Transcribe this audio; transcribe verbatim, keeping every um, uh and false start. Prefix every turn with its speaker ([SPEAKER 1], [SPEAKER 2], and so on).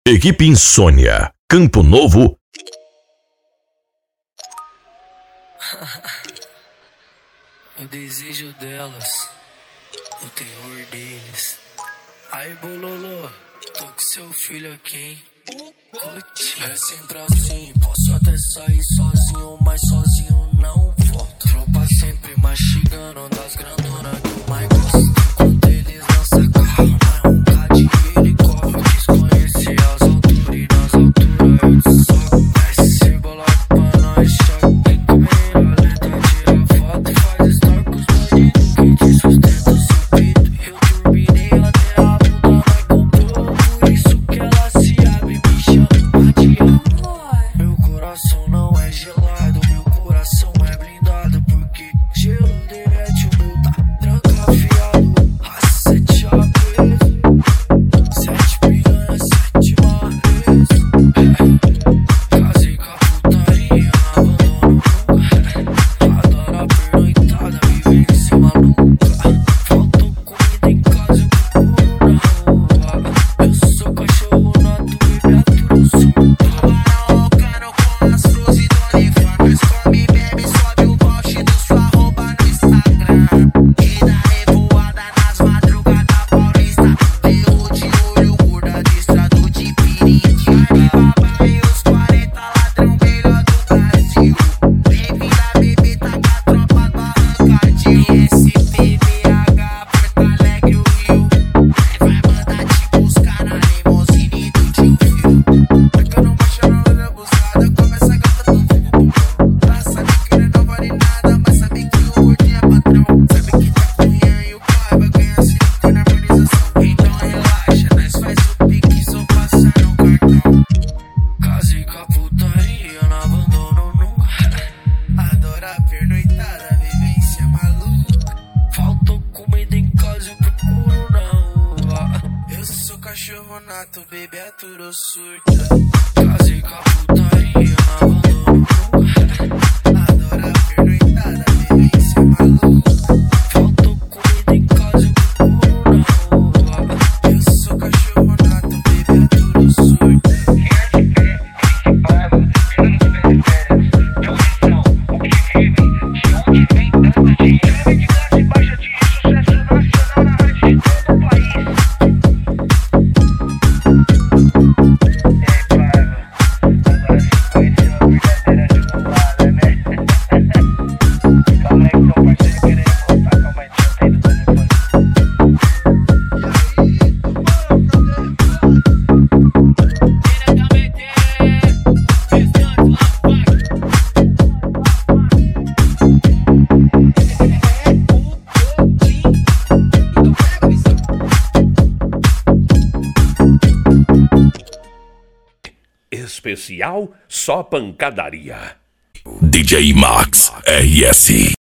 [SPEAKER 1] Equipe Insônia, Campo Novo.
[SPEAKER 2] O desejo delas, o terror deles. Aí, bololô, tô com seu filho aqui, hein? Curte. É sempre assim, posso até sair sozinho, mas sozinho não volto. Tropa sempre mastigando das grandonas que eu mais gosto. Enquanto eles lançam carro, não é um K de helicóptero. Quis conhecer as alturas e nas alturas eu te soco. Desce bolado pra nós, choque. Tem câmera lenta, tira foto e faz story com os bandidos que te sustenta o seu peito. Eu turbinei até a bunda, mas comprou. Por isso que ela se abre, me chama de amor. Meu coração não é gelado, meu coração é blindado. Porque gelo derrete, o meu tá trancafiado. A sete abres, sete piranha, sete marres. Casei com a putaria, não abandono nunca. Adoro a pernoitada, vivência maluca. Faltou comida em casa, eu procuro na rua. Eu sou cachorro nato, bebê aturo sul.
[SPEAKER 3] Tubarão loucano com as flores do uniforme. Come, bebe, sobe o post do sua roupa no Instagram. E dá revoada nas madrugadas paulista. Ferro de olho, gorda de estrado de pirite. Alibaba e os quarenta ladrão melhor do Brasil. Bem-vinda, bebê, tá com a tropa do arrancadinho. S P B H, Porto Alegre, o Rio. Vai mandar te buscar na limousine do tio Fio. Tacando marcha na hora abusada, começa a gata do bumbum. Ela sabe que ele não vale nada, mas sabe que o gordinho é patrão. Sabe que tá com Ian e o pai vai ganhar se não for na harmonização. Então relaxa, nós faz o pique, só passar no cartão.
[SPEAKER 2] Casei com a putaria, não abandono nunca.
[SPEAKER 3] Adora a pernoitada, vivência maluca.
[SPEAKER 2] Faltou comida em casa, eu procuro na rua.
[SPEAKER 3] Eu sou cachorro nato, bebê aturo surta.
[SPEAKER 2] Casei com a putaria, não abandono nunca.
[SPEAKER 3] Adora a pernoitada, vivência maluca.
[SPEAKER 2] Faltou comida em casa, eu procuro na rua.
[SPEAKER 3] Eu sou cachorro nato, bebê aturo surta.
[SPEAKER 1] Especial só pancadaria. D J Max R S.